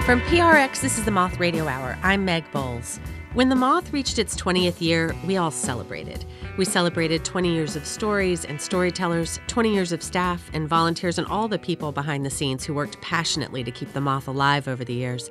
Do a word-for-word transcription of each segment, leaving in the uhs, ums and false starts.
From P R X, this is the Moth Radio Hour. I'm Meg Bowles. When the Moth reached its twentieth year, we all celebrated. We celebrated twenty years of stories and storytellers, twenty years of staff and volunteers, and all the people behind the scenes who worked passionately to keep the Moth alive over the years.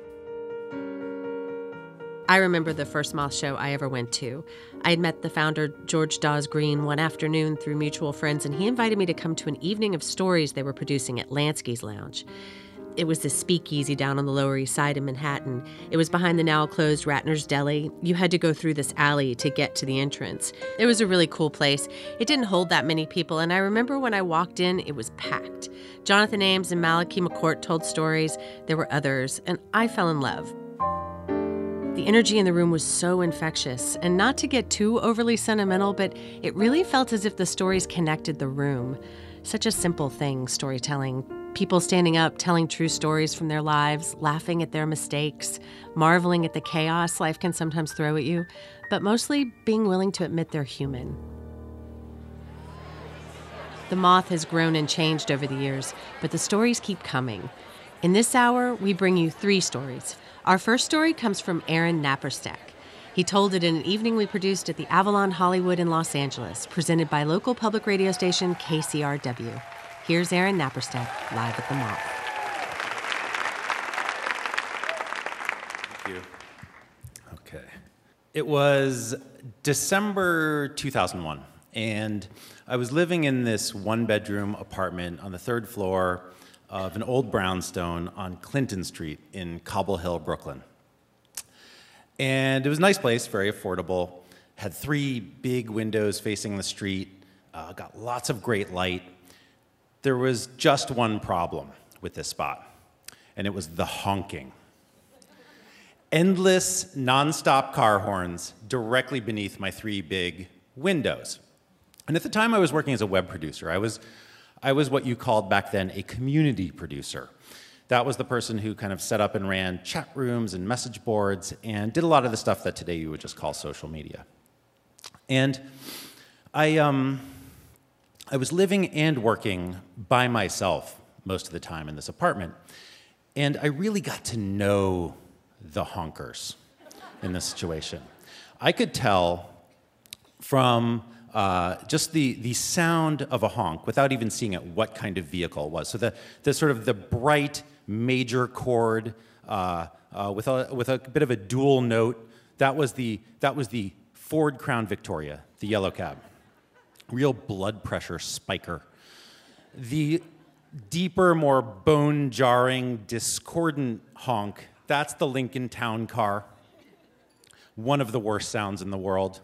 I remember the first Moth show I ever went to. I had met the founder, George Dawes Green, one afternoon through mutual friends, and he invited me to come to an evening of stories they were producing at Lansky's Lounge. It was this speakeasy down on the Lower East Side in Manhattan. It was behind the now-closed Ratner's Deli. You had to go through this alley to get to the entrance. It was a really cool place. It didn't hold that many people, and I remember when I walked in, it was packed. Jonathan Ames and Malachi McCourt told stories. There were others, and I fell in love. The energy in the room was so infectious, and not to get too overly sentimental, but it really felt as if the stories connected the room. Such a simple thing, storytelling. People standing up, telling true stories from their lives, laughing at their mistakes, marveling at the chaos life can sometimes throw at you, but mostly being willing to admit they're human. The Moth has grown and changed over the years, but the stories keep coming. In this hour, we bring you three stories. Our first story comes from Aaron Naparstek. He told it in an evening we produced at the Avalon Hollywood in Los Angeles, presented by local public radio station K C R W. Here's Aaron Naparstek, live at the Moth. Thank you. Okay. It was December two thousand one, and I was living in this one-bedroom apartment on the third floor of an old brownstone on Clinton Street in Cobble Hill, Brooklyn. And it was a nice place, very affordable, had three big windows facing the street, uh, got lots of great light. There was just one problem with this spot, and it was the honking. Endless, nonstop car horns directly beneath my three big windows. And at the time I was working as a web producer. I was, I was what you called back then a community producer. That was the person who kind of set up and ran chat rooms and message boards and did a lot of the stuff that today you would just call social media. And I, um, I was living and working by myself most of the time in this apartment, and I really got to know the honkers in this situation. I could tell from uh, just the, the sound of a honk, without even seeing it, what kind of vehicle it was. So the, the sort of the bright major chord uh, uh, with, a, with a bit of a dual note, that was the, that was the Ford Crown Victoria, the yellow cab. Real blood pressure spiker. The deeper, more bone-jarring, discordant honk, that's the Lincoln Town Car. One of the worst sounds in the world.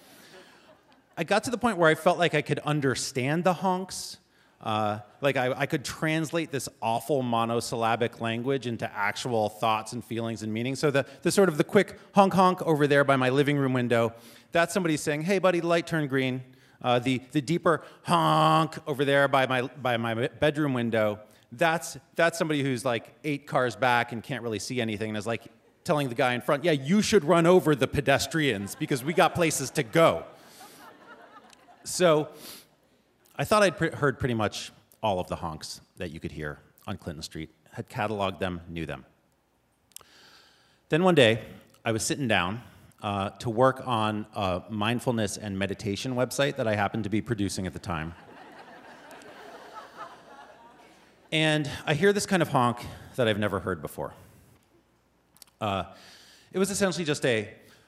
I got to the point where I felt like I could understand the honks. Uh, like I, I could translate this awful monosyllabic language into actual thoughts and feelings and meanings. So the, the sort of the quick honk honk over there by my living room window, that's somebody saying, hey buddy, the light turned green. Uh, the, the deeper honk over there by my, by my bedroom window, that's, that's somebody who's like eight cars back and can't really see anything and is like telling the guy in front, yeah, you should run over the pedestrians because we got places to go. So I thought I'd pre- heard pretty much all of the honks that you could hear on Clinton Street, had cataloged them, knew them. Then one day, I was sitting down uh, to work on a mindfulness and meditation website that I happened to be producing at the time. And I hear this kind of honk that I've never heard before. Uh, it was essentially just a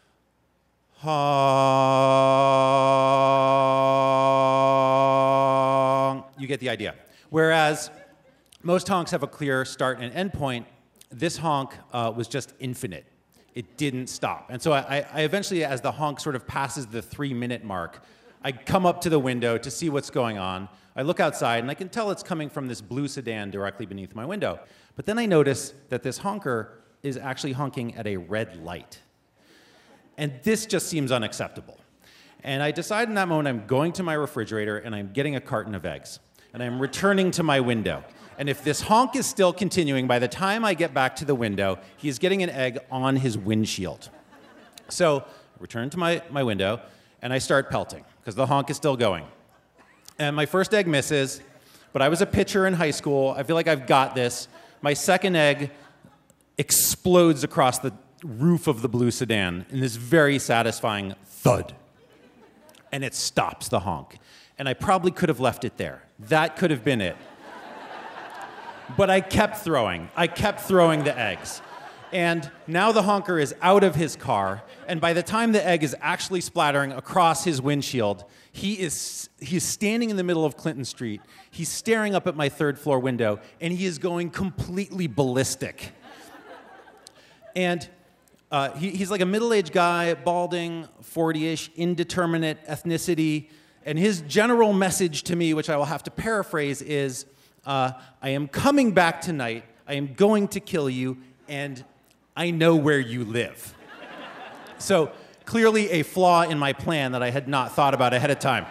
honk. You get the idea. Whereas most honks have a clear start and end point, this honk uh, was just infinite. It didn't stop. And so I, I eventually, as the honk sort of passes the three-minute mark, I come up to the window to see what's going on. I look outside, and I can tell it's coming from this blue sedan directly beneath my window. But then I notice that this honker is actually honking at a red light. And this just seems unacceptable. And I decide in that moment I'm going to my refrigerator, and I'm getting a carton of eggs. And I'm returning to my window. And if this honk is still continuing, by the time I get back to the window, he is getting an egg on his windshield. So I return to my, my window, and I start pelting, because the honk is still going. And my first egg misses, but I was a pitcher in high school. I feel like I've got this. My second egg explodes across the roof of the blue sedan in this very satisfying thud. And it stops the honk. And I probably could have left it there. That could have been it. But I kept throwing. I kept throwing the eggs. And now the honker is out of his car, and by the time the egg is actually splattering across his windshield, he is he's standing in the middle of Clinton Street. He's staring up at my third floor window, and he is going completely ballistic. And uh, he, he's like a middle-aged guy, balding, forty-ish, indeterminate ethnicity, and his general message to me, which I will have to paraphrase, is, uh, I am coming back tonight, I am going to kill you, and I know where you live. So clearly a flaw in my plan that I had not thought about ahead of time.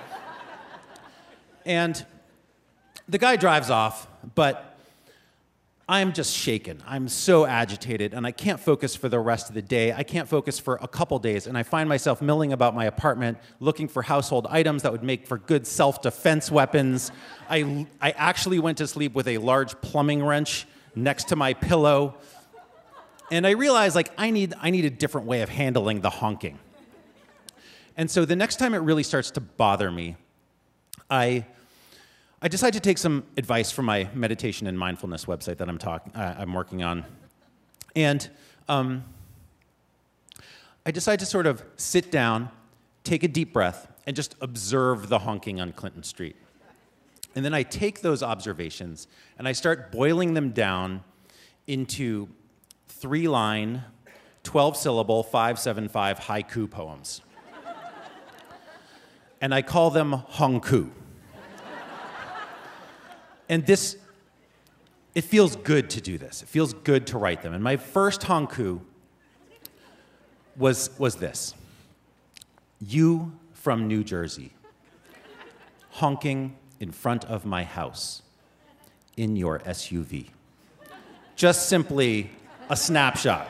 And the guy drives off, but I'm just shaken. I'm so agitated, and I can't focus for the rest of the day. I can't focus for a couple days, and I find myself milling about my apartment, looking for household items that would make for good self-defense weapons. I, I actually went to sleep with a large plumbing wrench next to my pillow. And I realized, like, I need, I need a different way of handling the honking. And so the next time it really starts to bother me, I, I decide to take some advice from my meditation and mindfulness website that I'm, talk, uh, I'm working on. And um, I decide to sort of sit down, take a deep breath, and just observe the honking on Clinton Street. And then I take those observations, and I start boiling them down into three-line, twelve-syllable, five seven five haiku poems. And I call them honku. And this, it feels good to do this. It feels good to write them. And my first honku was, was this. You from New Jersey, honking in front of my house in your S U V. Just simply a snapshot.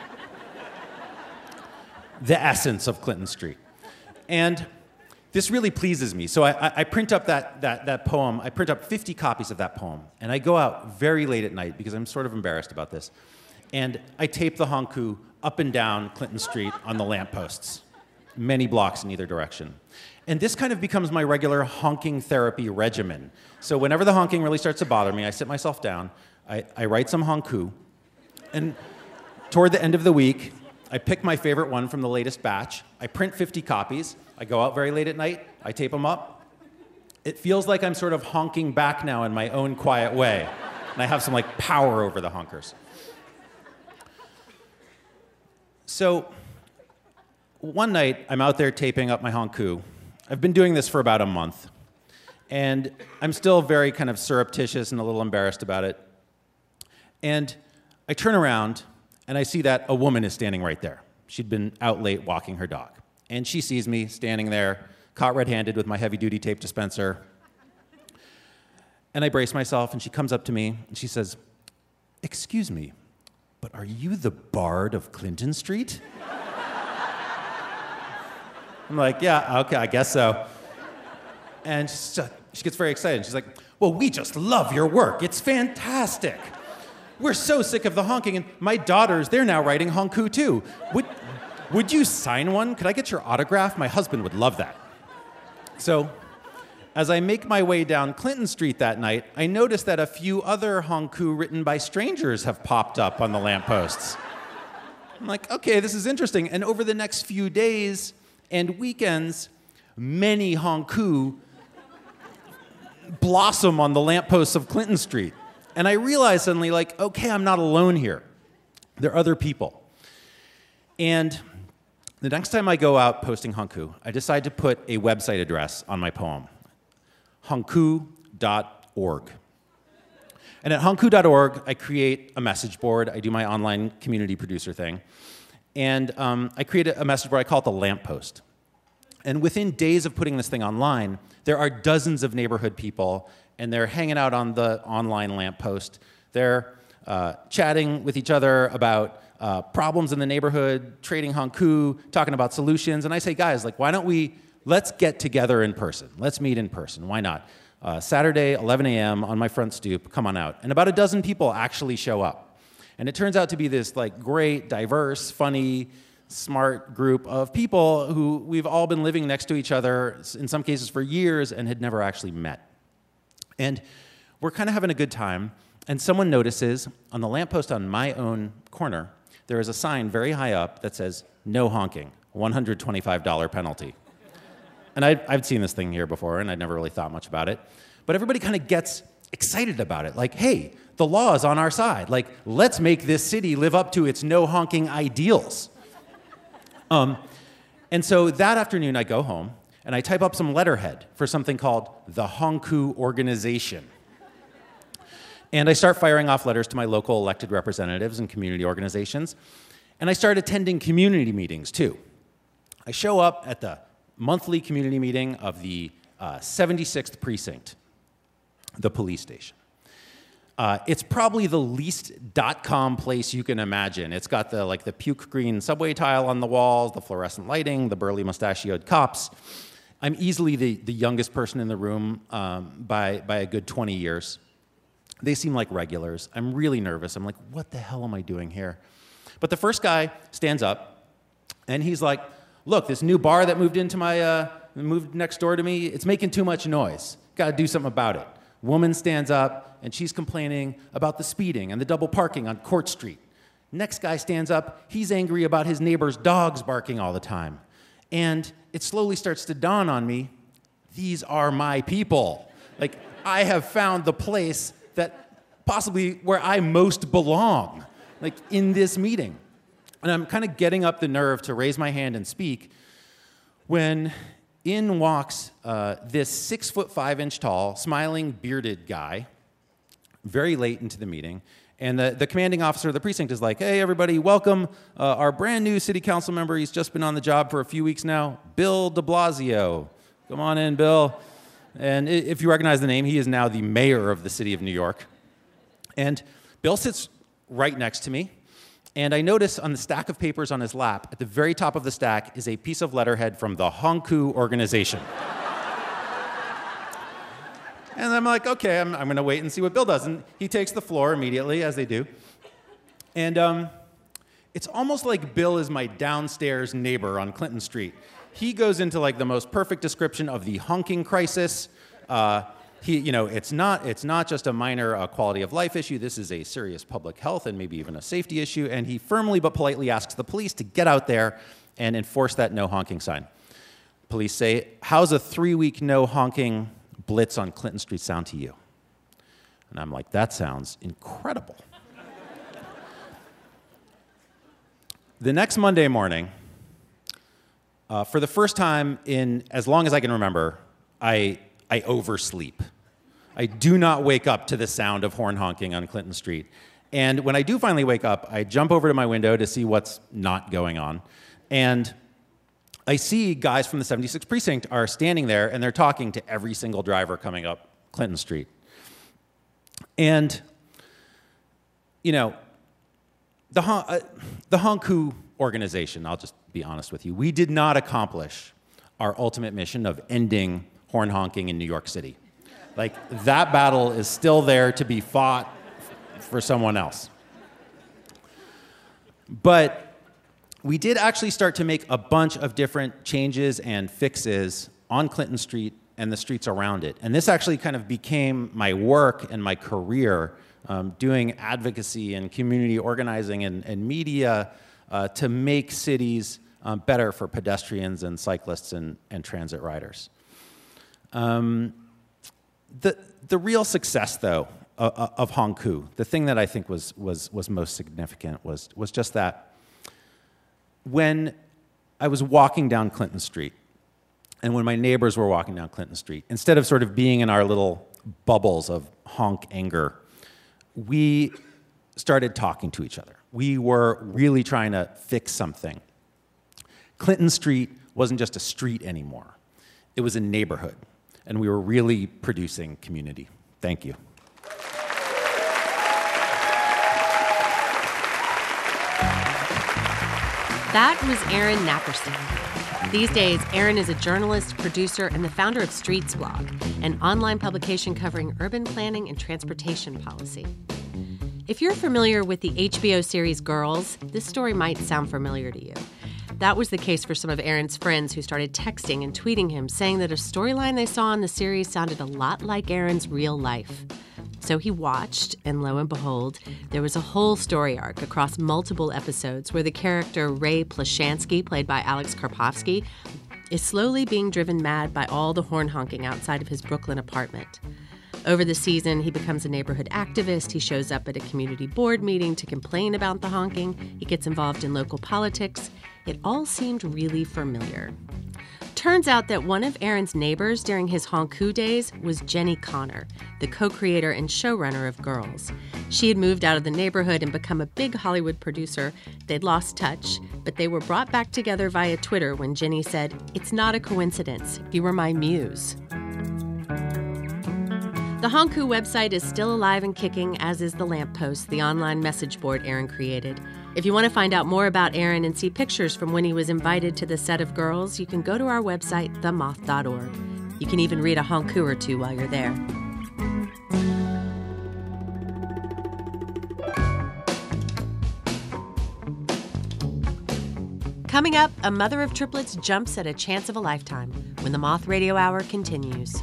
The essence of Clinton Street. And this really pleases me. So I, I, I print up that, that, that poem. I print up fifty copies of that poem. And I go out very late at night because I'm sort of embarrassed about this. And I tape the honku up and down Clinton Street on the lampposts, many blocks in either direction. And this kind of becomes my regular honking therapy regimen. So whenever the honking really starts to bother me, I sit myself down, I, I write some honku, and toward the end of the week, I pick my favorite one from the latest batch. I print fifty copies. I go out very late at night. I tape them up. It feels like I'm sort of honking back now in my own quiet way. And I have some like power over the honkers. So one night, I'm out there taping up my honku. I've been doing this for about a month. And I'm still very kind of surreptitious and a little embarrassed about it. And I turn around, and I see that a woman is standing right there. She'd been out late walking her dog. And she sees me standing there, caught red-handed with my heavy-duty tape dispenser. And I brace myself, and she comes up to me, and she says, "Excuse me, but are you the Bard of Clinton Street?" I'm like, "Yeah, okay, I guess so." And she gets very excited. She's like, "Well, we just love your work. It's fantastic. We're so sick of the honking, and my daughters, they're now writing honku too. Would, would you sign one? Could I get your autograph? My husband would love that." So, as I make my way down Clinton Street that night, I notice that a few other honku written by strangers have popped up on the lampposts. I'm like, okay, this is interesting. And over the next few days and weekends, many honku blossom on the lampposts of Clinton Street. And I realized suddenly, like, okay, I'm not alone here. There are other people. And the next time I go out posting honku, I decide to put a website address on my poem, honku dot org. And at honku dot org, I create a message board. I do my online community producer thing. And um, I create a message board. I call it the lamppost. And within days of putting this thing online, there are dozens of neighborhood people, and they're hanging out on the online lamppost. They're uh, chatting with each other about uh, problems in the neighborhood, trading honku, talking about solutions. And I say, guys, like, why don't we, let's get together in person. Let's meet in person. Why not? Uh, Saturday, eleven a m on my front stoop, come on out. And about a dozen people actually show up. And it turns out to be this like great, diverse, funny, smart group of people who we've all been living next to each other, in some cases for years, and had never actually met. And we're kind of having a good time, and someone notices on the lamppost on my own corner, there is a sign very high up that says, "No honking, one hundred twenty-five dollars penalty." And I'd, I'd seen this thing here before, and I'd never really thought much about it. But everybody kind of gets excited about it. Like, hey, the law is on our side. Like, let's make this city live up to its no honking ideals. Um, and so that afternoon, I go home, and I type up some letterhead for something called the Honku Organization. And I start firing off letters to my local elected representatives and community organizations. And I start attending community meetings, too. I show up at the monthly community meeting of the uh, seventy-sixth Precinct, the police station. Uh, it's probably the least dot-com place you can imagine. It's got the like the puke green subway tile on the walls, the fluorescent lighting, the burly mustachioed cops. I'm easily the, the youngest person in the room um, by, by a good twenty years. They seem like regulars. I'm really nervous. I'm like, what the hell am I doing here? But the first guy stands up, and he's like, look, this new bar that moved into my, uh, moved next door to me, it's making too much noise. Got to do something about it. Woman stands up, and she's complaining about the speeding and the double parking on Court Street. Next guy stands up, he's angry about his neighbor's dogs barking all the time. And it slowly starts to dawn on me, these are my people. Like, I have found the place that possibly where I most belong, like in this meeting. And I'm kind of getting up the nerve to raise my hand and speak when in walks uh, this six foot five inch tall, smiling, bearded guy, very late into the meeting. And the, the commanding officer of the precinct is like, hey, everybody, welcome uh, our brand new city council member. He's just been on the job for a few weeks now, Bill de Blasio. Come on in, Bill. And if you recognize the name, he is now the mayor of the city of New York. And Bill sits right next to me. And I notice on the stack of papers on his lap, at the very top of the stack, is a piece of letterhead from the Honku Organization. And I'm like, okay, I'm, I'm going to wait and see what Bill does. And he takes the floor immediately, as they do. And um, it's almost like Bill is my downstairs neighbor on Clinton Street. He goes into like the most perfect description of the honking crisis. Uh, he, you know, it's not, it's not just a minor uh, quality of life issue. This is a serious public health and maybe even a safety issue. And he firmly but politely asks the police to get out there and enforce that no honking sign. Police say, how's a three-week no honking blitz on Clinton Street sound to you? And I'm like, that sounds incredible. The next Monday morning, uh, for the first time in as long as I can remember, I, I oversleep. I do not wake up to the sound of horn honking on Clinton Street. And when I do finally wake up, I jump over to my window to see what's not going on. And I see guys from the seventy-sixth Precinct are standing there, and they're talking to every single driver coming up Clinton Street. And, you know, the, uh, the Honku Organization, I'll just be honest with you, we did not accomplish our ultimate mission of ending horn honking in New York City. Like, that battle is still there to be fought for someone else. But we did actually start to make a bunch of different changes and fixes on Clinton Street and the streets around it. And this actually kind of became my work and my career, um, doing advocacy and community organizing and, and media uh, to make cities um, better for pedestrians and cyclists and, and transit riders. Um, the, the real success, though, uh, of Honku, the thing that I think was, was, was most significant was, was just that when I was walking down Clinton Street, and when my neighbors were walking down Clinton Street, instead of sort of being in our little bubbles of honk anger, we started talking to each other. We were really trying to fix something. Clinton Street wasn't just a street anymore. It was a neighborhood, and we were really producing community. Thank you. That was Aaron Napperstein. These days, Aaron is a journalist, producer, and the founder of Streets Blog, an online publication covering urban planning and transportation policy. If you're familiar with the H B O series Girls, this story might sound familiar to you. That was the case for some of Aaron's friends who started texting and tweeting him, saying that a storyline they saw in the series sounded a lot like Aaron's real life. So he watched, and lo and behold, there was a whole story arc across multiple episodes where the character Ray Plashansky, played by Alex Karpovsky, is slowly being driven mad by all the horn honking outside of his Brooklyn apartment. Over the season, he becomes a neighborhood activist. He shows up at a community board meeting to complain about the honking. He gets involved in local politics. It all seemed really familiar. Turns out that one of Aaron's neighbors during his honku days was Jenny Connor, the co-creator and showrunner of Girls. She had moved out of the neighborhood and become a big Hollywood producer. They'd lost touch, but they were brought back together via Twitter when Jenny said, "It's not a coincidence. You were my muse." The Honku website is still alive and kicking, as is the Lamppost, the online message board Aaron created. If you want to find out more about Aaron and see pictures from when he was invited to the set of Girls, you can go to our website, the moth dot org. You can even read a honku or two while you're there. Coming up, a mother of triplets jumps at a chance of a lifetime when the Moth Radio Hour continues.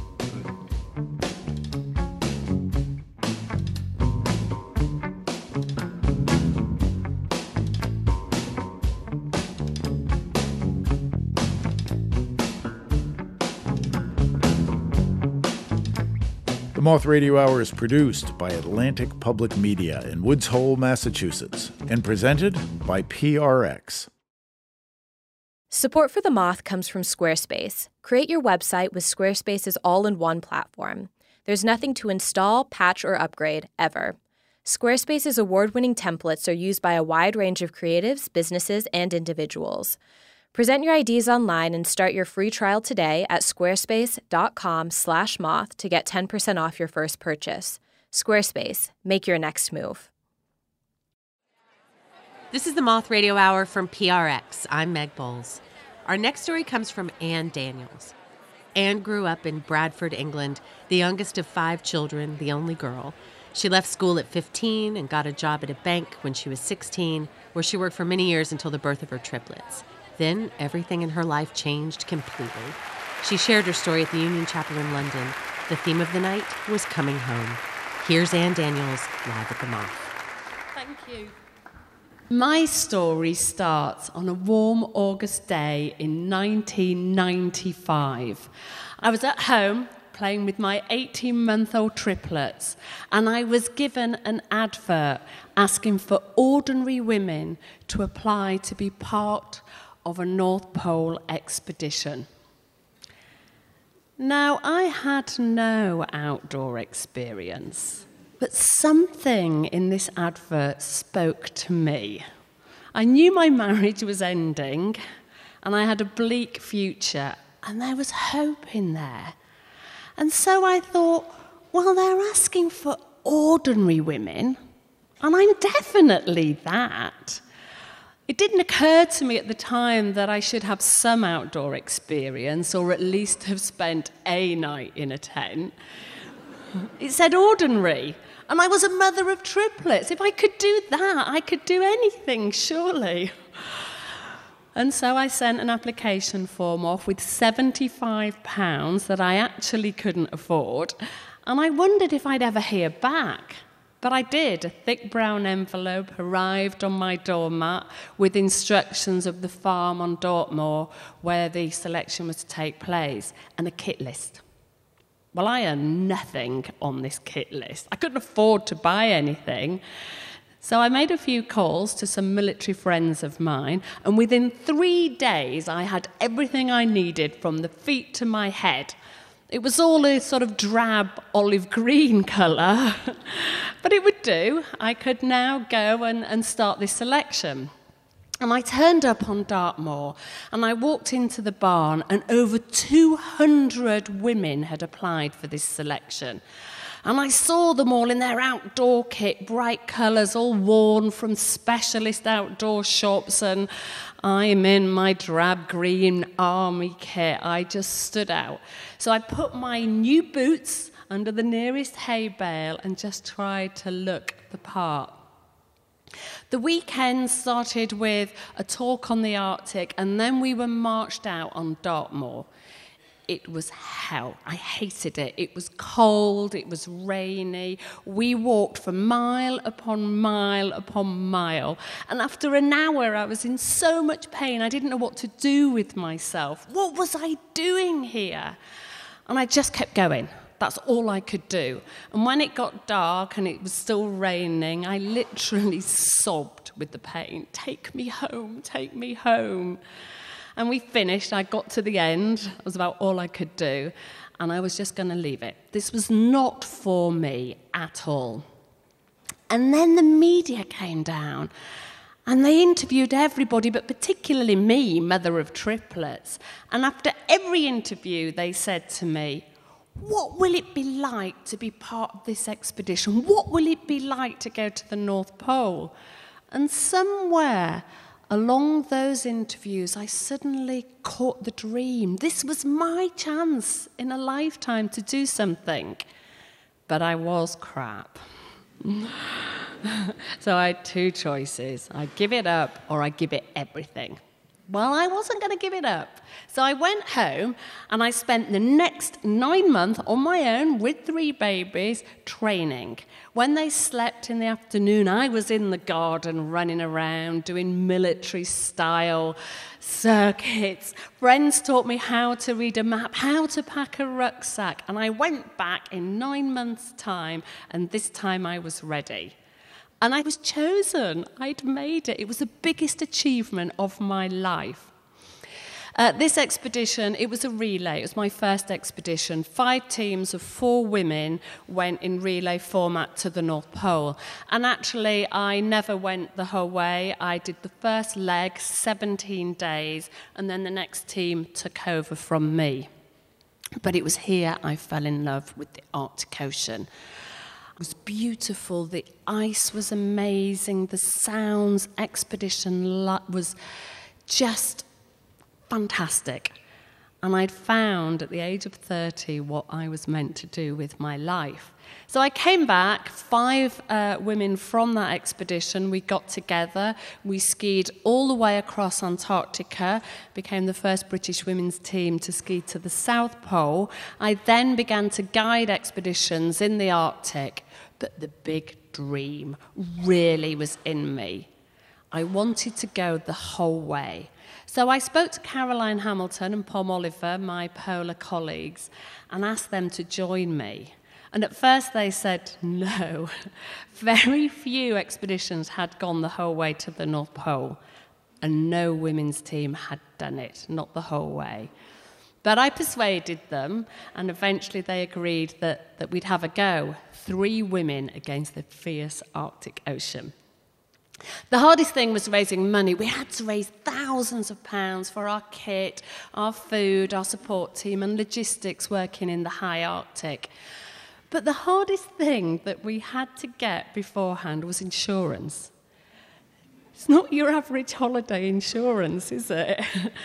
The Moth Radio Hour is produced by Atlantic Public Media in Woods Hole, Massachusetts, and presented by P R X. Support for The Moth comes from Squarespace. Create your website with Squarespace's all-in-one platform. There's nothing to install, patch, or upgrade, ever. Squarespace's award-winning templates are used by a wide range of creatives, businesses, and individuals. Present your ideas online and start your free trial today at squarespace.com slash moth to get ten percent off your first purchase. Squarespace, make your next move. This is the Moth Radio Hour from P R X. I'm Meg Bowles. Our next story comes from Anne Daniels. Anne grew up in Bradford, England, the youngest of five children, the only girl. She left school at fifteen and got a job at a bank when she was sixteen, where she worked for many years until the birth of her triplets. Then everything in her life changed completely. She shared her story at the Union Chapel in London. The theme of the night was coming home. Here's Anne Daniels, live at the Moth. Thank you. My story starts on a warm August day in nineteen ninety-five. I was at home playing with my eighteen-month-old triplets, and I was given an advert asking for ordinary women to apply to be part of a North Pole expedition. Now, I had no outdoor experience, but something in this advert spoke to me. I knew my marriage was ending, and I had a bleak future, and there was hope in there. And so I thought, well, they're asking for ordinary women, and I'm definitely that. It didn't occur to me at the time that I should have some outdoor experience, or at least have spent a night in a tent. It said ordinary, and I was a mother of triplets. If I could do that, I could do anything, surely. And so I sent an application form off with seventy-five pounds that I actually couldn't afford, and I wondered if I'd ever hear back. But I did. A thick brown envelope arrived on my doormat with instructions of the farm on Dartmoor where the selection was to take place, and a kit list. Well, I earned nothing on this kit list. I couldn't afford to buy anything. So I made a few calls to some military friends of mine, and within three days I had everything I needed from the feet to my head. It was all a sort of drab olive green colour, but it would do. I could now go and, and start this selection. And I turned up on Dartmoor, and I walked into the barn, and over two hundred women had applied for this selection. And I saw them all in their outdoor kit, bright colours, all worn from specialist outdoor shops, and I'm in my drab green army kit. I just stood out. So I put my new boots under the nearest hay bale and just tried to look the part. The weekend started with a talk on the Arctic, and then we were marched out on Dartmoor. It was hell. I hated it. It was cold. It was rainy. We walked for mile upon mile upon mile. And after an hour, I was in so much pain, I didn't know what to do with myself. What was I doing here? And I just kept going. That's all I could do. And when it got dark and it was still raining, I literally sobbed with the pain. Take me home, take me home. And we finished. I got to the end. It was about all I could do. And I was just going to leave it. This was not for me at all. And then the media came down. And they interviewed everybody, but particularly me, mother of triplets. And after every interview, they said to me, what will it be like to be part of this expedition? What will it be like to go to the North Pole? And somewhere along those interviews, I suddenly caught the dream. This was my chance in a lifetime to do something. But I was crap. So I had two choices. I give it up or I give it everything. Well, I wasn't going to give it up. So I went home and I spent the next nine months on my own with three babies training. When they slept in the afternoon, I was in the garden running around doing military-style circuits. Friends taught me how to read a map, how to pack a rucksack. And I went back in nine months' time, and this time I was ready. And I was chosen. I'd made it. It was the biggest achievement of my life. Uh, this expedition, it was a relay. It was my first expedition. Five teams of four women went in relay format to the North Pole. And actually, I never went the whole way. I did the first leg, seventeen days, and then the next team took over from me. But it was here I fell in love with the Arctic Ocean. It was beautiful. The ice was amazing. The sounds, expedition was just fantastic. And I'd found at the age of thirty what I was meant to do with my life. So I came back, five uh, women from that expedition. We got together. We skied all the way across Antarctica, became the first British women's team to ski to the South Pole. I then began to guide expeditions in the Arctic. But the big dream really was in me. I wanted to go the whole way. So I spoke to Caroline Hamilton and Pom Oliver, my polar colleagues, and asked them to join me. And at first they said no. Very few expeditions had gone the whole way to the North Pole, and no women's team had done it, not the whole way. But I persuaded them, and eventually they agreed that, that we'd have a go. Three women against the fierce Arctic Ocean. The hardest thing was raising money. We had to raise thousands of pounds for our kit, our food, our support team, and logistics working in the high Arctic. But the hardest thing that we had to get beforehand was insurance. It's not your average holiday insurance, is it?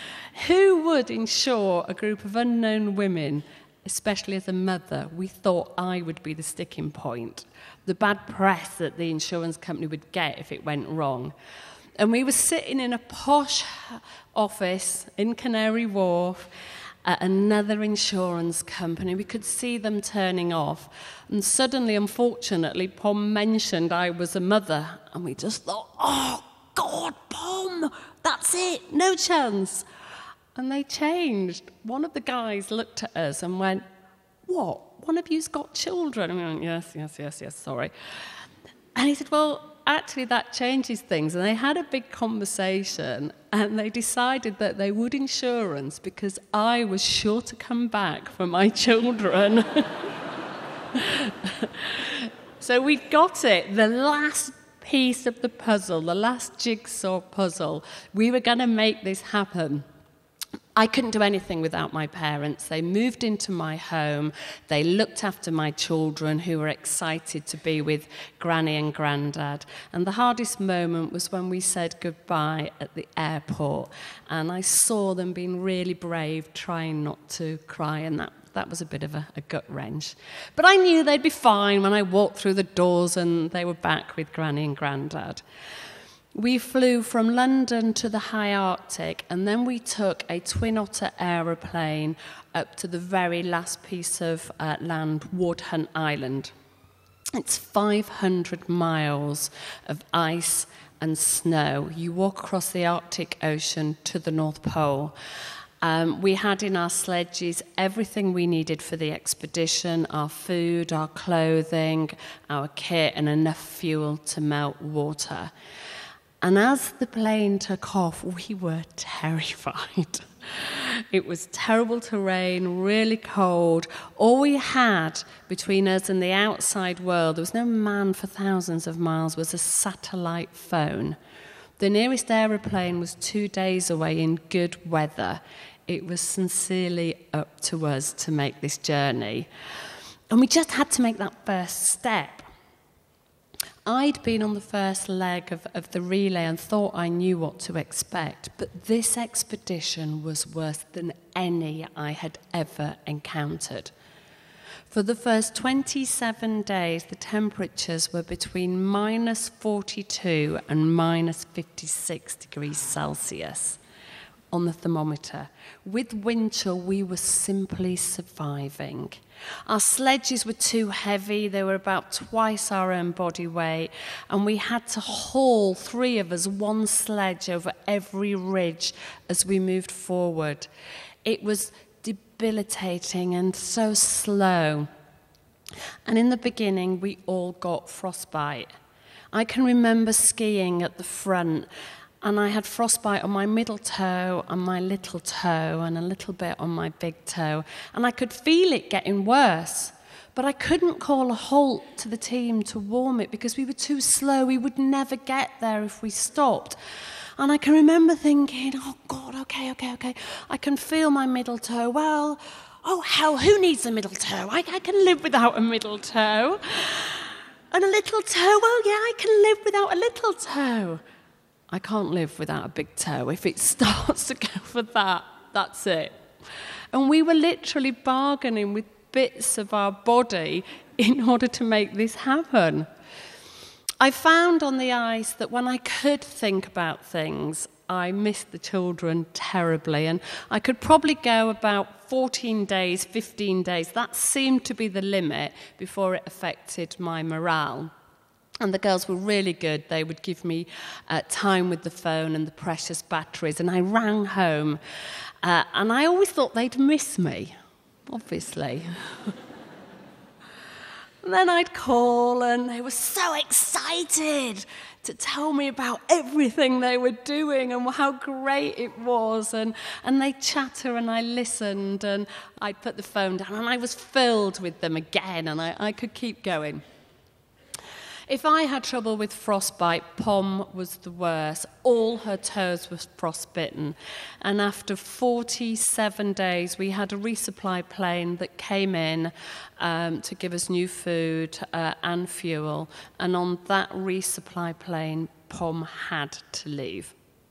Who would insure a group of unknown women, especially as a mother? We thought I would be the sticking point, the bad press that the insurance company would get if it went wrong. And we were sitting in a posh office in Canary Wharf at another insurance company. We could see them turning off. And suddenly, unfortunately, Pom mentioned I was a mother. And we just thought, oh, God, Pom, that's it, no chance. And they changed. One of the guys looked at us and went, what? One of you's got children? And we went, yes, yes, yes, yes, sorry. And he said, well, actually that changes things. And they had a big conversation and they decided that they would insurance because I was sure to come back for my children. So we got it, the last piece of the puzzle, the last jigsaw puzzle. We were going to make this happen. I couldn't do anything without my parents. They moved into my home. They looked after my children who were excited to be with Granny and Grandad. And the hardest moment was when we said goodbye at the airport. And I saw them being really brave, trying not to cry. And that That was a bit of a, a gut wrench. But I knew they'd be fine when I walked through the doors and they were back with Granny and Grandad. We flew from London to the high Arctic, and then we took a Twin Otter aeroplane up to the very last piece of uh, land, Wadhunt Island. It's five hundred miles of ice and snow. You walk across the Arctic Ocean to the North Pole. Um, we had in our sledges everything we needed for the expedition, our food, our clothing, our kit, and enough fuel to melt water. And as the plane took off, we were terrified. It was terrible terrain, really cold. All we had between us and the outside world, there was no man for thousands of miles, was a satellite phone. The nearest aeroplane was two days away in good weather. It was sincerely up to us to make this journey. And we just had to make that first step. I'd been on the first leg of, of the relay and thought I knew what to expect, but this expedition was worse than any I had ever encountered. For the first twenty-seven days, the temperatures were between minus forty-two and minus fifty-six degrees Celsius on the thermometer. With wind chill, we were simply surviving. Our sledges were too heavy, they were about twice our own body weight, and we had to haul, three of us, one sledge over every ridge as we moved forward. It was debilitating and so slow. And in the beginning, we all got frostbite. I can remember skiing at the front, and I had frostbite on my middle toe and my little toe and a little bit on my big toe. And I could feel it getting worse. But I couldn't call a halt to the team to warm it because we were too slow. We would never get there if we stopped. And I can remember thinking, oh, God, okay, okay, okay. I can feel my middle toe. Well, oh, hell, who needs a middle toe? I, I can live without a middle toe. And a little toe, well, yeah, I can live without a little toe. I can't live without a big toe. If it starts to go for that, that's it. And we were literally bargaining with bits of our body in order to make this happen. I found on the ice that when I could think about things, I missed the children terribly. And I could probably go about fourteen days, fifteen days. That seemed to be the limit before it affected my morale. And the girls were really good. They would give me uh, time with the phone and the precious batteries. And I rang home. Uh, and I always thought they'd miss me, obviously. And then I'd call, and they were so excited to tell me about everything they were doing and how great it was. And, and they'd chatter, and I listened, and I'd put the phone down, and I was filled with them again, and I, I could keep going. If I had trouble with frostbite, Pom was the worst. All her toes were frostbitten. And after forty-seven days, we had a resupply plane that came in um, to give us new food uh, and fuel. And on that resupply plane, Pom had to leave.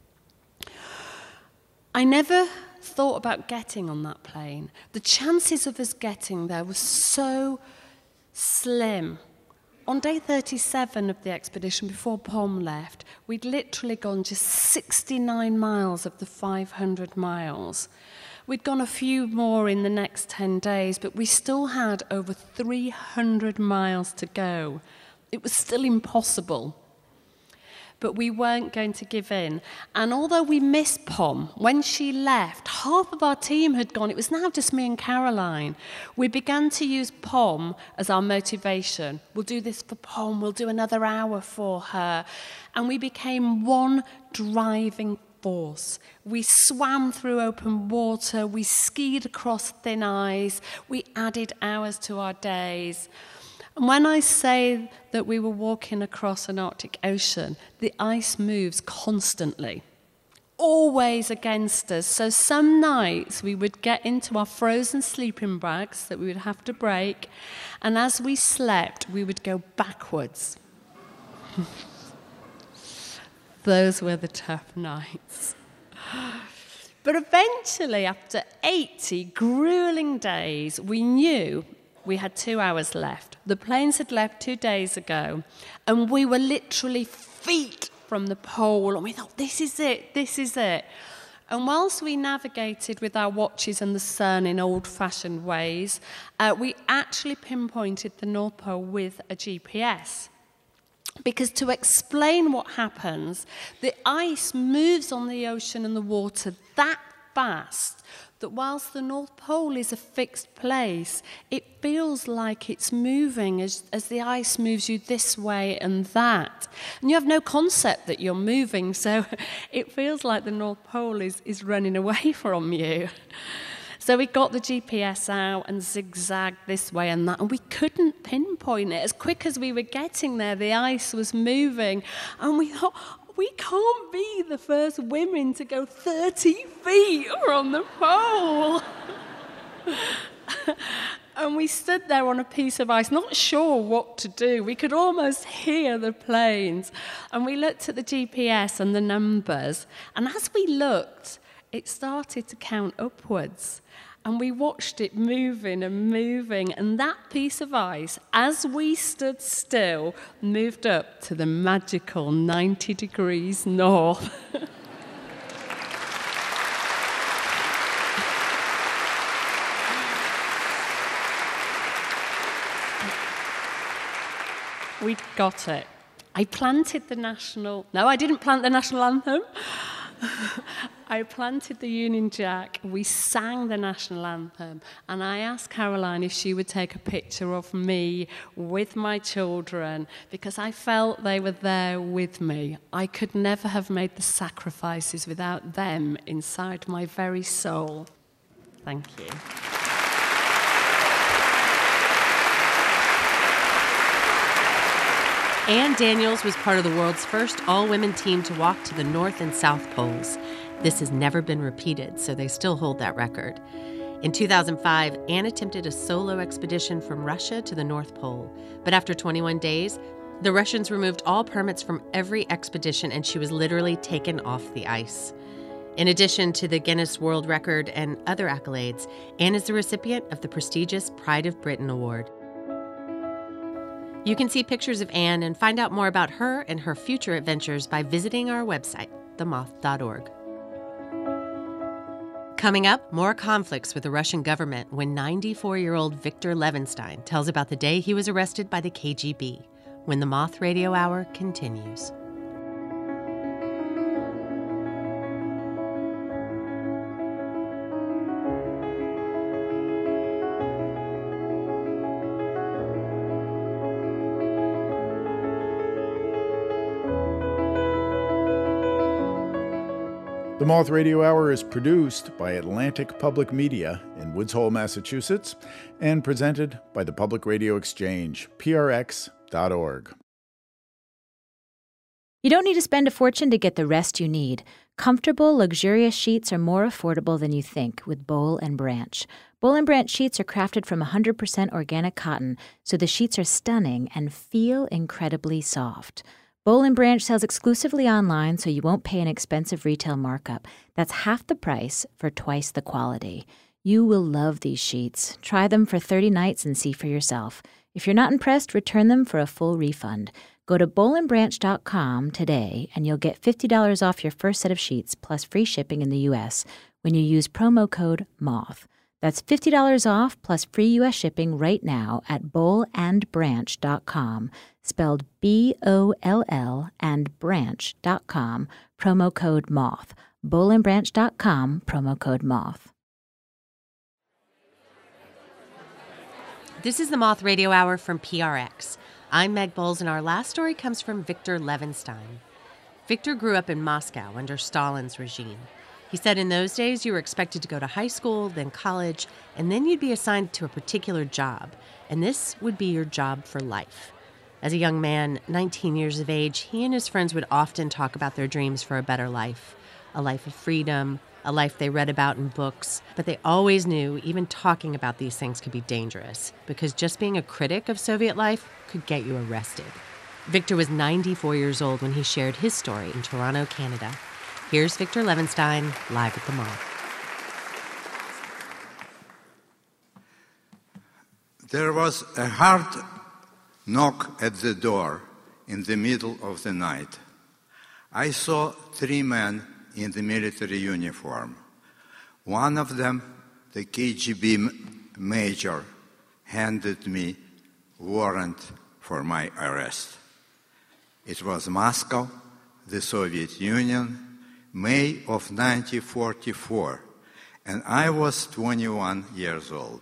I never thought about getting on that plane. The chances of us getting there were so slim. On day thirty-seven of the expedition, before Pom left, we'd literally gone just sixty-nine miles of the five hundred miles. We'd gone a few more in the next ten days, but we still had over three hundred miles to go. It was still impossible. But we weren't going to give in. And although we missed Pom, when she left, half of our team had gone. It was now just me and Caroline. We began to use Pom as our motivation. We'll do this for Pom. We'll do another hour for her. And we became one driving force. We swam through open water. We skied across thin ice. We added hours to our days. And when I say that we were walking across an Arctic Ocean, the ice moves constantly, always against us. So some nights we would get into our frozen sleeping bags that we would have to break, and as we slept, we would go backwards. Those were the tough nights. But eventually, after eighty grueling days, we knew we had two hours left. The planes had left two days ago, and we were literally feet from the pole, and we thought, this is it, this is it. And whilst we navigated with our watches and the sun in old-fashioned ways, uh, we actually pinpointed the North Pole with a G P S. Because to explain what happens, the ice moves on the ocean and the water that fast that whilst the North Pole is a fixed place, it feels like it's moving as, as the ice moves you this way and that. And you have no concept that you're moving, so it feels like the North Pole is, is running away from you. So we got the G P S out and zigzagged this way and that, and we couldn't pinpoint it. As quick as we were getting there, the ice was moving, and we thought, we can't be the first women to go thirty feet from the pole. And we stood there on a piece of ice, not sure what to do. We could almost hear the planes. And we looked at the G P S and the numbers, and as we looked, it started to count upwards. And we watched it moving and moving, and that piece of ice, as we stood still, moved up to the magical ninety degrees north. We got it. I planted the national... No, I didn't plant the national anthem. I planted the Union Jack, we sang the national anthem, and I asked Caroline if she would take a picture of me with my children, because I felt they were there with me. I could never have made the sacrifices without them inside my very soul. Thank you. Anne Daniels was part of the world's first all-women team to walk to the North and South Poles. This has never been repeated, so they still hold that record. In two thousand five, Anne attempted a solo expedition from Russia to the North Pole. But after twenty-one days, the Russians removed all permits from every expedition, and she was literally taken off the ice. In addition to the Guinness World Record and other accolades, Anne is the recipient of the prestigious Pride of Britain Award. You can see pictures of Anne and find out more about her and her future adventures by visiting our website, the moth dot org. Coming up, more conflicts with the Russian government when ninety-four-year-old Viktor Levenstein tells about the day he was arrested by the K G B, when the Moth Radio Hour continues. The Moth Radio Hour is produced by Atlantic Public Media in Woods Hole, Massachusetts, and presented by the Public Radio Exchange, P R X dot org. You don't need to spend a fortune to get the rest you need. Comfortable, luxurious sheets are more affordable than you think with Boll and Branch. Boll and Branch sheets are crafted from one hundred percent organic cotton, so the sheets are stunning and feel incredibly soft. Boll and Branch sells exclusively online, so you won't pay an expensive retail markup. That's half the price for twice the quality. You will love these sheets. Try them for thirty nights and see for yourself. If you're not impressed, return them for a full refund. Go to boll and branch dot com today, and you'll get fifty dollars off your first set of sheets, plus free shipping in the U S when you use promo code MOTH. That's fifty dollars off plus free U S shipping right now at boll and branch dot com, spelled B O L L and branch dot com, promo code MOTH. boll and branch dot com, promo code MOTH. This is the Moth Radio Hour from P R X. I'm Meg Bowles, and our last story comes from Viktor Levenstein. Viktor grew up in Moscow under Stalin's regime. He said in those days you were expected to go to high school, then college, and then you'd be assigned to a particular job, and this would be your job for life. As a young man, nineteen years of age, he and his friends would often talk about their dreams for a better life, a life of freedom, a life they read about in books, but they always knew even talking about these things could be dangerous, because just being a critic of Soviet life could get you arrested. Viktor was ninety-four years old when he shared his story in Toronto, Canada. Here's Viktor Levenstein, live at the Moth. There was a hard knock at the door in the middle of the night. I saw three men in the military uniform. One of them, the K G B major, handed me warrant for my arrest. It was Moscow, the Soviet Union, May of nineteen forty-four, and I was twenty-one years old.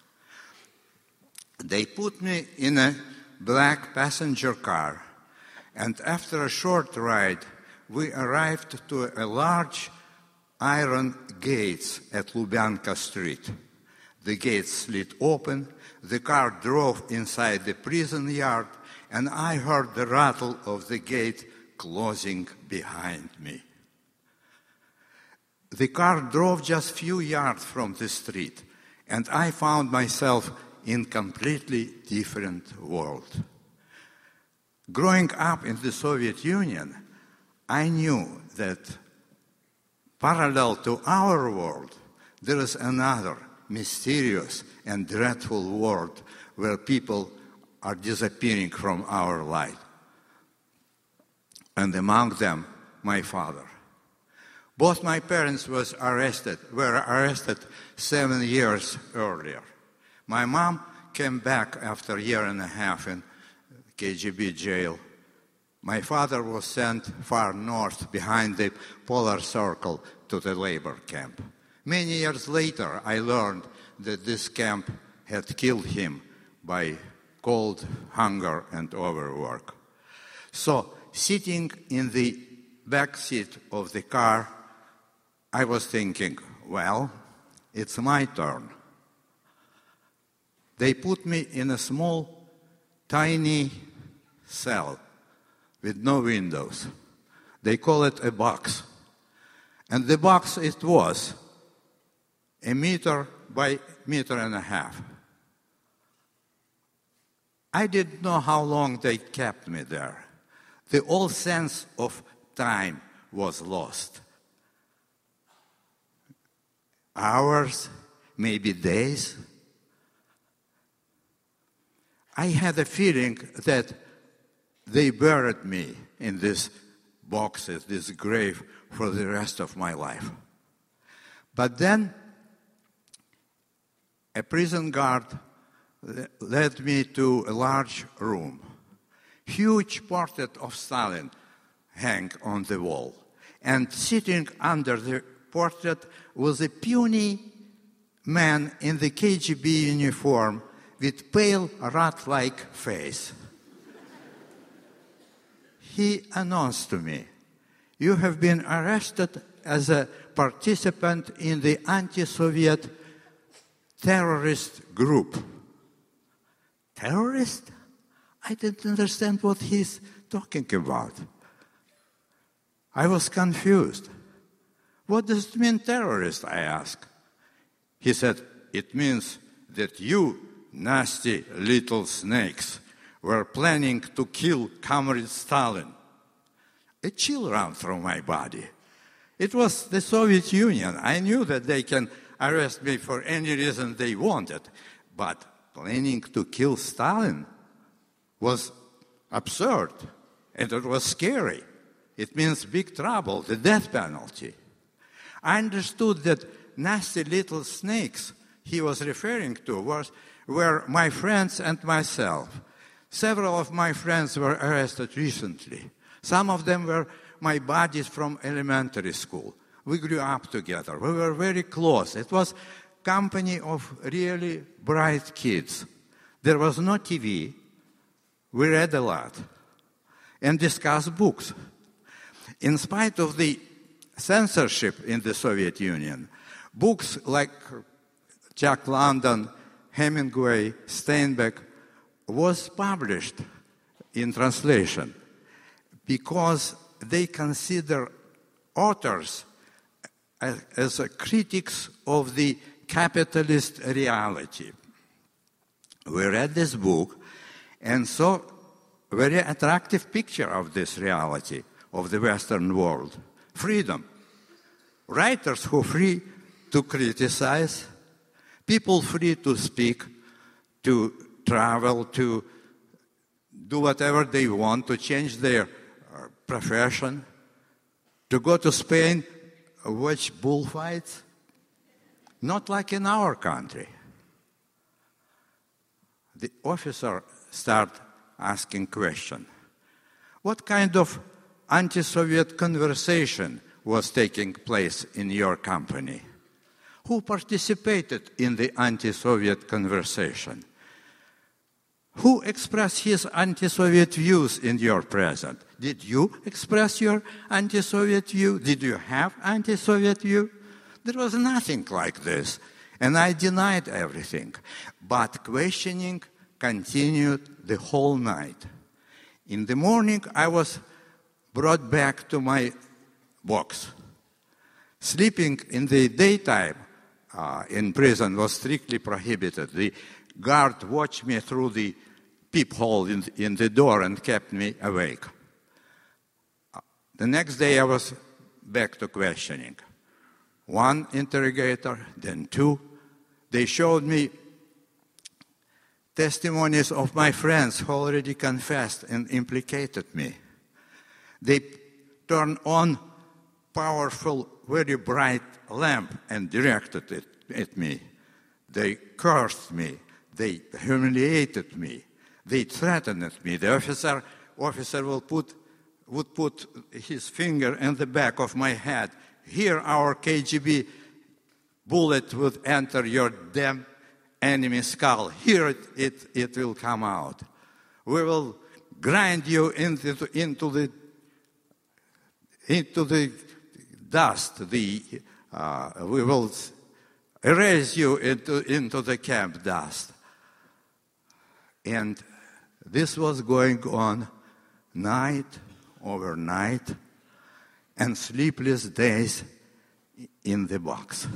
They put me in a black passenger car, and after a short ride, we arrived to a large iron gates at Lubyanka Street. The gates slid open, the car drove inside the prison yard, and I heard the rattle of the gate closing behind me. The car drove just a few yards from the street, and I found myself in a completely different world. Growing up in the Soviet Union, I knew that parallel to our world, there is another mysterious and dreadful world where people are disappearing from our life. And among them, my father. Both my parents was arrested, were arrested seven years earlier. My mom came back after a year and a half in K G B jail. My father was sent far north behind the polar circle to the labor camp. Many years later, I learned that this camp had killed him by cold, hunger, and overwork. So, sitting in the back seat of the car, I was thinking, well, it's my turn. They put me in a small, tiny cell with no windows. They call it a box. And the box it was, a meter by meter and a half. I didn't know how long they kept me there. The whole sense of time was lost. Hours, maybe days. I had a feeling that they buried me in this boxes, this grave, for the rest of my life. But then a prison guard led me to a large room. Huge portrait of Stalin hung on the wall. And sitting under the portrait was a puny man in the K G B uniform with pale, rat-like face. He announced to me, "You have been arrested as a participant in the anti-Soviet terrorist group." Terrorist? I didn't understand what he's talking about. I was confused. "What does it mean, terrorist?" I asked. He said, "It means that you, nasty little snakes, were planning to kill Comrade Stalin." A chill ran through my body. It was the Soviet Union. I knew that they can arrest me for any reason they wanted, but planning to kill Stalin was absurd, and it was scary. It means big trouble, the death penalty. I understood that nasty little snakes he was referring to was, were my friends and myself. Several of my friends were arrested recently. Some of them were my buddies from elementary school. We grew up together. We were very close. It was company of really bright kids. There was no T V. We read a lot and discussed books. In spite of the censorship in the Soviet Union, books like Jack London, Hemingway, Steinbeck was published in translation because they consider authors as, as a critics of the capitalist reality. We read this book and saw a very attractive picture of this reality of the Western world. Freedom. Writers who are free to criticize, people free to speak, to travel, to do whatever they want, to change their uh, profession, to go to Spain, uh, watch bullfights. Not like in our country. The officer started asking questions. What kind of anti-Soviet conversation was taking place in your company? Who participated in the anti-Soviet conversation? Who expressed his anti-Soviet views in your presence? Did you express your anti-Soviet view? Did you have anti-Soviet view? There was nothing like this, and I denied everything. But questioning continued the whole night. In the morning, I was brought back to my box. Sleeping in the daytime uh, in prison was strictly prohibited. The guard watched me through the peephole in, in the door and kept me awake. Uh, the next day, I was back to questioning. One interrogator, then two. They showed me testimonies of my friends who already confessed and implicated me. They turned on powerful, very bright lamp and directed it at me. They cursed me. They humiliated me. They threatened me. The officer, officer will put, would put his finger in the back of my head. Here our K G B bullet would enter your damn enemy skull. Here it, it, it will come out. We will grind you into, into, the, into the dust. The, uh, we will erase you into, into the camp dust. And this was going on night over night, and sleepless days in the box.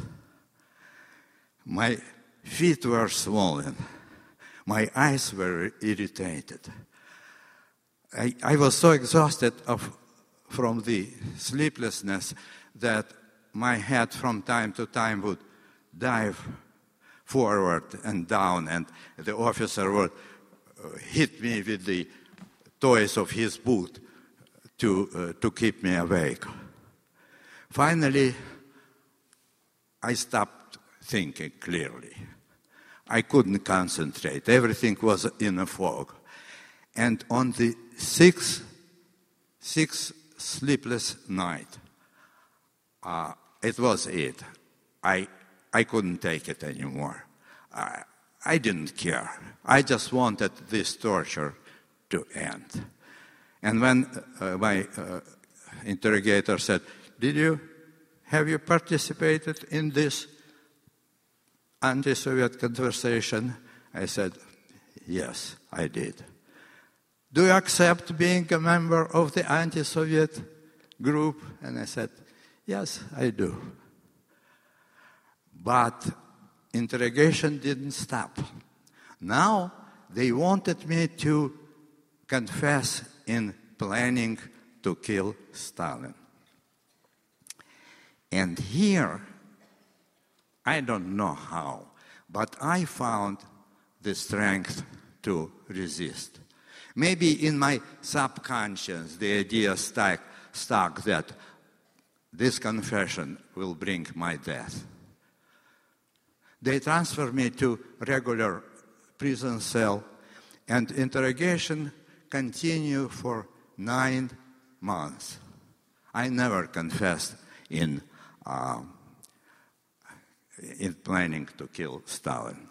My feet were swollen. My eyes were irritated. I, I was so exhausted of, from the sleeplessness that my head from time to time would dive forward and down, and the officer would hit me with the toes of his boot to, uh, to keep me awake. Finally, I stopped thinking clearly. I couldn't concentrate. Everything was in a fog. And on the sixth, sixth sleepless night, uh, it was it. I, I couldn't take it anymore. I, I didn't care. I just wanted this torture to end. And when uh, my uh, interrogator said, "Did you, have you participated in this anti-Soviet conversation?" I said, "Yes, I did." "Do you accept being a member of the anti-Soviet group?" And I said, "Yes, I do." But interrogation didn't stop. Now they wanted me to confess in planning to kill Stalin. And here, I don't know how, but I found the strength to resist. Maybe in my subconscious, the idea stuck, stuck that this confession will bring my death. They transferred me to regular prison cell, and interrogation continued for nine months. I never confessed in, uh, in planning to kill Stalin.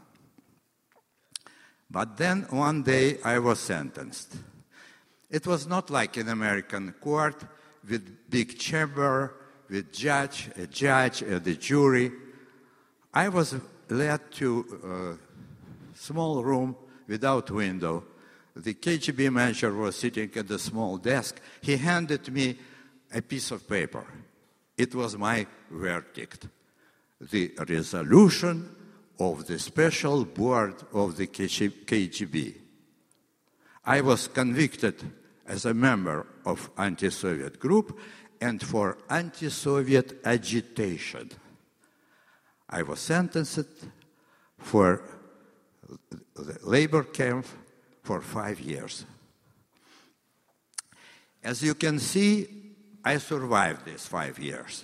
But then one day I was sentenced. It was not like an American court with big chamber, with judge, a judge, and the jury. I was led to a small room without window. The K G B manager was sitting at the small desk. He handed me a piece of paper. It was my verdict. The resolution of the special board of the K G B. I was convicted as a member of anti-Soviet group and for anti-Soviet agitation. I was sentenced for the labor camp for five years. As you can see, I survived these five years.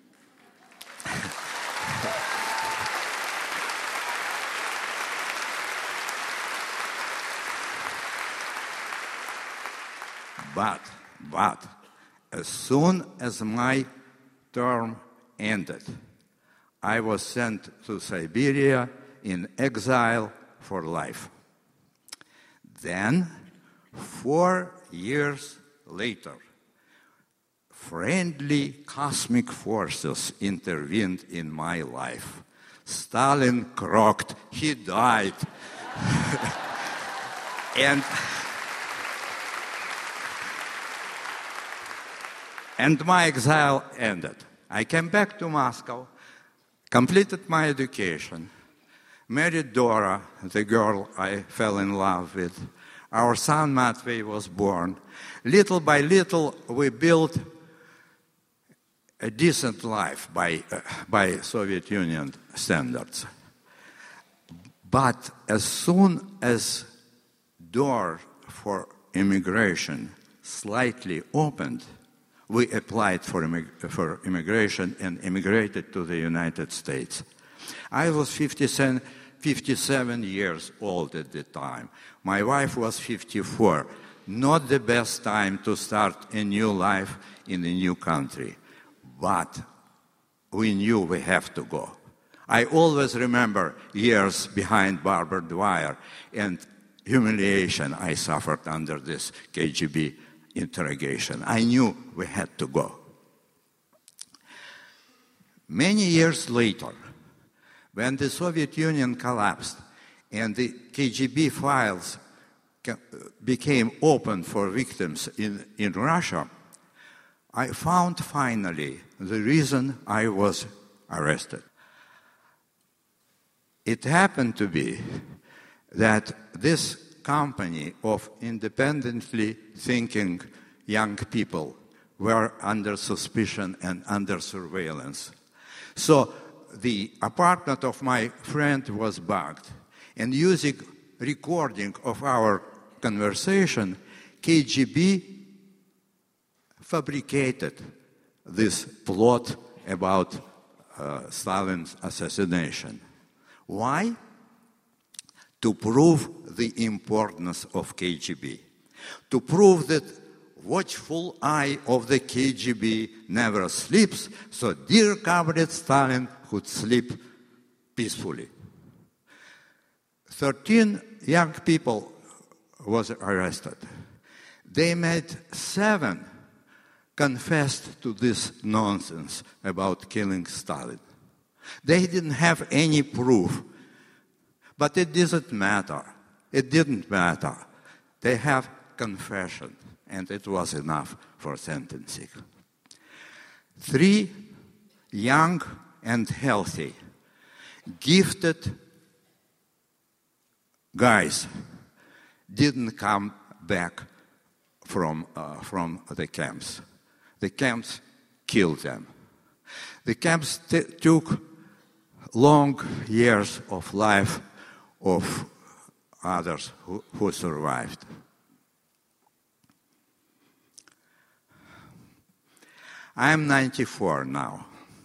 But, but, as soon as my term ended, I was sent to Siberia in exile for life. Then, four years later, friendly cosmic forces intervened in my life. Stalin croaked, he died. and, and my exile ended. I came back to Moscow, completed my education, married Dora, the girl I fell in love with. Our son Matvey was born. Little by little, we built a decent life by, uh, by Soviet Union standards. But as soon as door for immigration slightly opened, we applied for, immig- for immigration and immigrated to the United States. I was fifty-seven, fifty-seven years old at the time. My wife was fifty-four. Not the best time to start a new life in a new country. But we knew we have to go. I always remember years behind barbed wire and humiliation I suffered under this K G B interrogation. I knew we had to go. Many years later, when the Soviet Union collapsed and the K G B files became open for victims in, in Russia, I found finally the reason I was arrested. It happened to be that this company of independently thinking young people were under suspicion and under surveillance. So the apartment of my friend was bugged, and using recording of our conversation, K G B fabricated this plot about uh, Stalin's assassination. Why? To prove the importance of K G B. To prove that watchful eye of the K G B never sleeps, so dear Comrade Stalin could sleep peacefully. Thirteen young people was arrested. They made seven confessed to this nonsense about killing Stalin. They didn't have any proof, but it doesn't matter. It didn't matter. They have confession, and it was enough for sentencing. Three young and healthy, gifted guys didn't come back from, uh, from the camps. The camps killed them. The camps t- took long years of life of others who, who survived. I'm ninety-four now.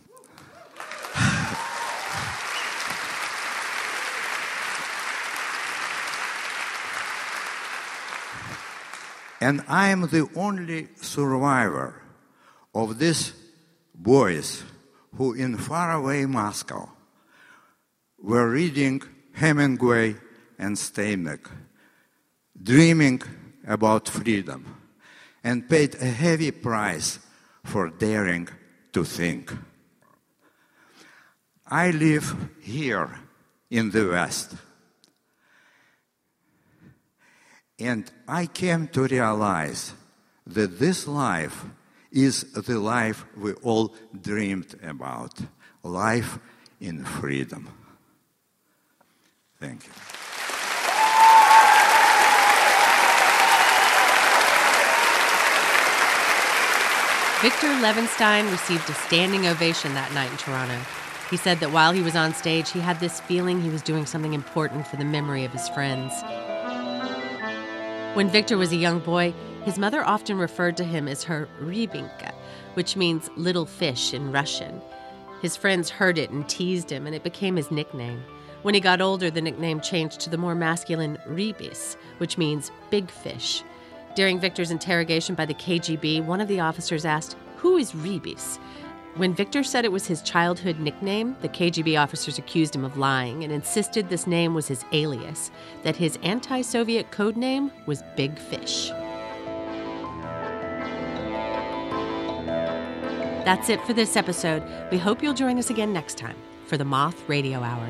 And I am the only survivor of these boys who in faraway Moscow were reading Hemingway and Steinbeck, dreaming about freedom, and paid a heavy price for daring to think. I live here in the West, and I came to realize that this life is the life we all dreamed about, life in freedom. Thank you. Victor Levenstein received a standing ovation that night in Toronto. He said that while he was on stage, he had this feeling he was doing something important for the memory of his friends. When Victor was a young boy, his mother often referred to him as her rybinka, which means little fish in Russian. His friends heard it and teased him, and it became his nickname. When he got older, the nickname changed to the more masculine rybis, which means big fish. During Victor's interrogation by the K G B, one of the officers asked, "Who is rybis?" When Victor said it was his childhood nickname, the K G B officers accused him of lying and insisted this name was his alias, that his anti-Soviet code name was Big Fish. That's it for this episode. We hope you'll join us again next time for the Moth Radio Hour.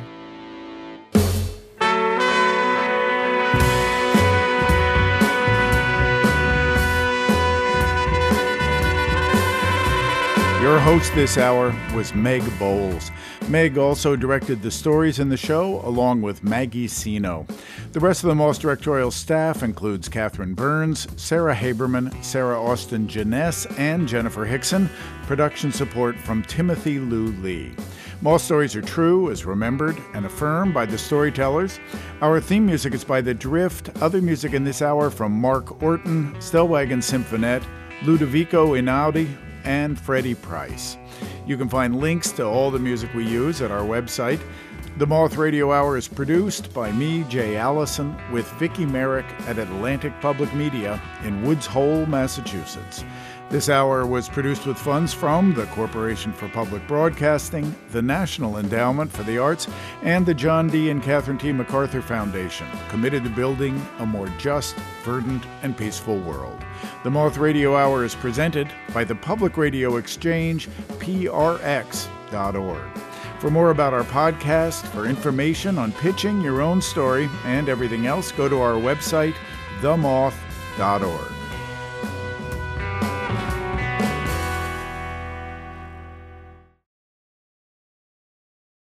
Your host this hour was Meg Bowles. Meg also directed the stories in the show, along with Maggie Sino. The rest of the Moth directorial staff includes Catherine Burns, Sarah Haberman, Sarah Austin Janess, and Jennifer Hickson. Production support from Timothy Lou Lee. Moth Stories Are True is remembered and affirmed by the storytellers. Our theme music is by The Drift. Other music in this hour from Mark Orton, Stellwagen Symphonette, Ludovico Einaudi, and Freddie Price. You can find links to all the music we use at our website. The Moth Radio Hour is produced by me, Jay Allison, with Vicki Merrick at Atlantic Public Media in Woods Hole, Massachusetts. This hour was produced with funds from the Corporation for Public Broadcasting, the National Endowment for the Arts, and the John D. and Catherine T. MacArthur Foundation, committed to building a more just, verdant, and peaceful world. The Moth Radio Hour is presented by the Public Radio Exchange, P R X dot org. For more about our podcast, for information on pitching your own story and everything else, go to our website, the moth dot org.